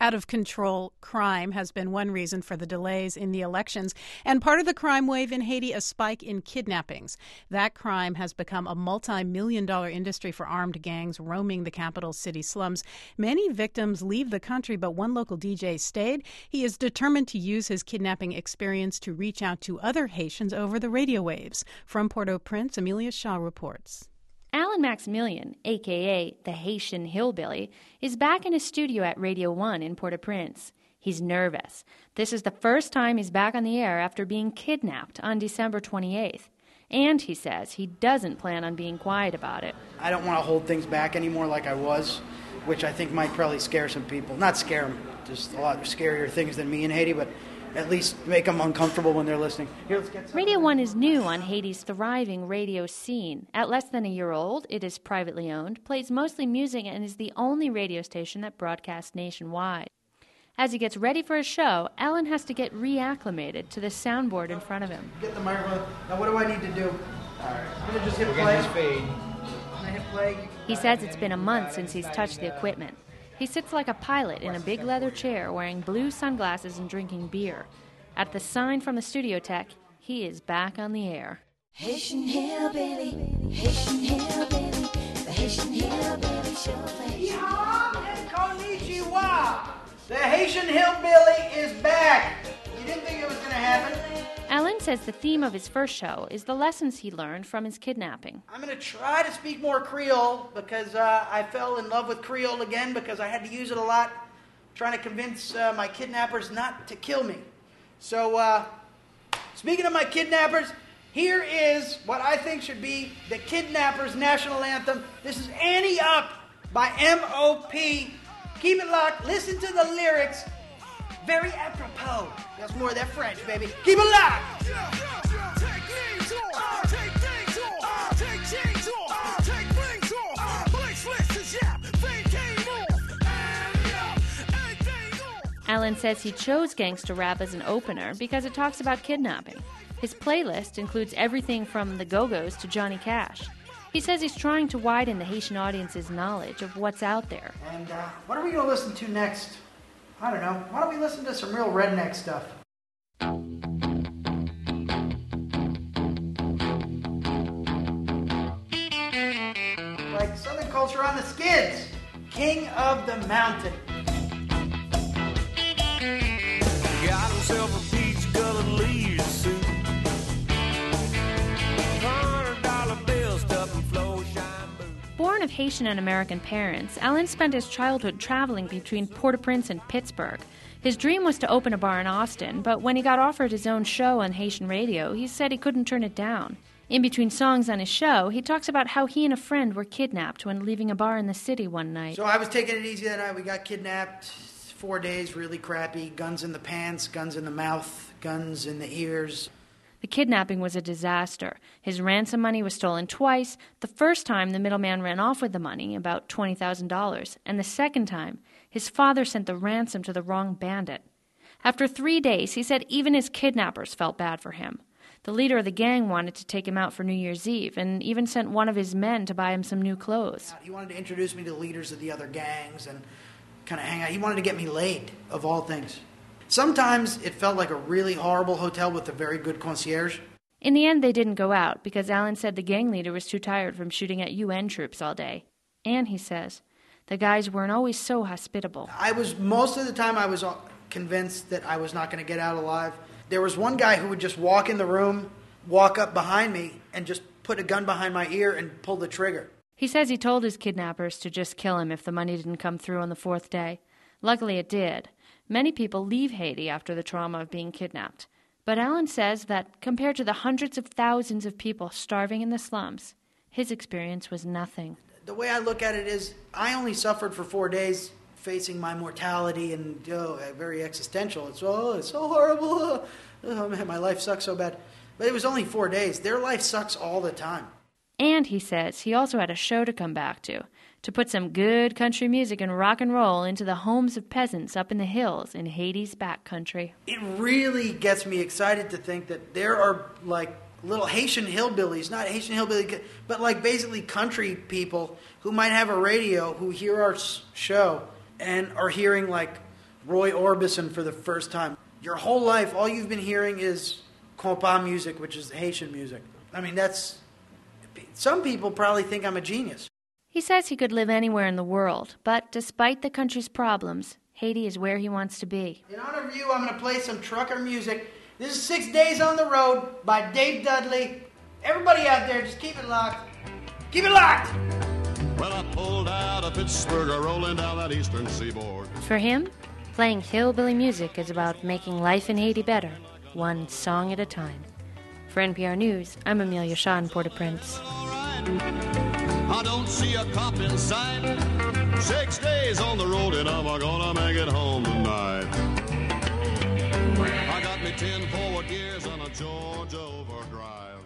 Out-of-control crime has been one reason for the delays in the elections, and part of the crime wave in Haiti, a spike in kidnappings. That crime has become a multi-million-dollar industry for armed gangs roaming the capital city slums. Many victims leave the country, but one local DJ stayed. He is determined to use his kidnapping experience to reach out to other Haitians over the radio waves. From Port-au-Prince, Amelia Shaw reports. Alan Maximilian, a.k.a. the Haitian Hillbilly, is back in his studio at Radio 1 in Port-au-Prince. He's nervous. This is the first time he's back on the air after being kidnapped on December 28th. And he says he doesn't plan on being quiet about it. I don't want to hold things back anymore like I was, which I think might probably scare some people. Not scare them, just a lot scarier things than me in Haiti, but at least make them uncomfortable when they're listening. Here, let's get Radio 1 is new on Haiti's thriving radio scene. At less than a year old, it is privately owned, plays mostly music, and is the only radio station that broadcasts nationwide. As he gets ready for a show, Alan has to get reacclimated to the soundboard in front of him. Get the microphone. Now what do I need to do? All right. I'm going to just hit play. Can I hit play? He says it's been a month since he's touched the equipment. He sits like a pilot in a big leather chair wearing blue sunglasses and drinking beer. At the sign from the studio tech, he is back on the air. Haitian Hillbilly, Haitian Hillbilly, the Haitian Hillbilly show. Yeehaw and konnichiwa! The Haitian Hillbilly is back! You didn't think it was going to happen? Alan says the theme of his first show is the lessons he learned from his kidnapping. I'm going to try to speak more Creole because I fell in love with Creole again because I had to use it a lot, trying to convince my kidnappers not to kill me. So, speaking of my kidnappers, here is what I think should be the Kidnappers' National Anthem. This is Annie Up by M.O.P. Keep it locked. Listen to the lyrics. Very apropos. That's more of that French, baby. Keep it locked! Alan says he chose gangsta rap as an opener because it talks about kidnapping. His playlist includes everything from the Go-Go's to Johnny Cash. He says he's trying to widen the Haitian audience's knowledge of what's out there. And what are we going to listen to next? I don't know. Why don't we listen to some real redneck stuff? Like Southern Culture on the Skids. King of the Mountain. Got himself a peach-colored leisure suit. $100 bill stuffed in flow-shine boots. Born of Haitian and American parents, Alan spent his childhood traveling between Port-au-Prince and Pittsburgh. His dream was to open a bar in Austin, but when he got offered his own show on Haitian radio, he said he couldn't turn it down. In between songs on his show, he talks about how he and a friend were kidnapped when leaving a bar in the city one night. So I was taking it easy that night. We got kidnapped. 4 days, really crappy. Guns in the pants, guns in the mouth, guns in the ears. The kidnapping was a disaster. His ransom money was stolen twice. The first time, the middleman ran off with the money, about $20,000. And the second time, his father sent the ransom to the wrong bandit. After 3 days, he said even his kidnappers felt bad for him. The leader of the gang wanted to take him out for New Year's Eve and even sent one of his men to buy him some new clothes. He wanted to introduce me to the leaders of the other gangs and kind of hang out. He wanted to get me laid, of all things. Sometimes it felt like a really horrible hotel with a very good concierge. In the end, they didn't go out because Alan said the gang leader was too tired from shooting at UN troops all day. And, he says, the guys weren't always so hospitable. Most of the time I was convinced that I was not going to get out alive. There was one guy who would just walk in the room, walk up behind me, and just put a gun behind my ear and pull the trigger. He says he told his kidnappers to just kill him if the money didn't come through on the fourth day. Luckily it did. Many people leave Haiti after the trauma of being kidnapped. But Alan says that compared to the hundreds of thousands of people starving in the slums, his experience was nothing. The way I look at it is I only suffered for 4 days facing my mortality and very existential. It's so horrible. Oh man, my life sucks so bad. But it was only 4 days. Their life sucks all the time. And, he says, he also had a show to come back to put some good country music and rock and roll into the homes of peasants up in the hills in Haiti's backcountry. It really gets me excited to think that there are, like, little Haitian hillbillies, not Haitian hillbilly, but, like, basically country people who might have a radio who hear our show and are hearing, like, Roy Orbison for the first time. Your whole life, all you've been hearing is compas music, which is Haitian music. I mean, some people probably think I'm a genius. He says he could live anywhere in the world, but despite the country's problems, Haiti is where he wants to be. In honor of you, I'm going to play some trucker music. This is 6 Days on the Road by Dave Dudley. Everybody out there, just keep it locked. Keep it locked! Well, I pulled out of Pittsburgh, rolling down that eastern seaboard. For him, playing hillbilly music is about making life in Haiti better, one song at a time. For NPR News, I'm Amelia Shaw in Port-au-Prince. I don't see a cop in sight. 6 days on the road and I'm gonna make it home tonight. I got me 10 forward gears on a Georgia overdrive.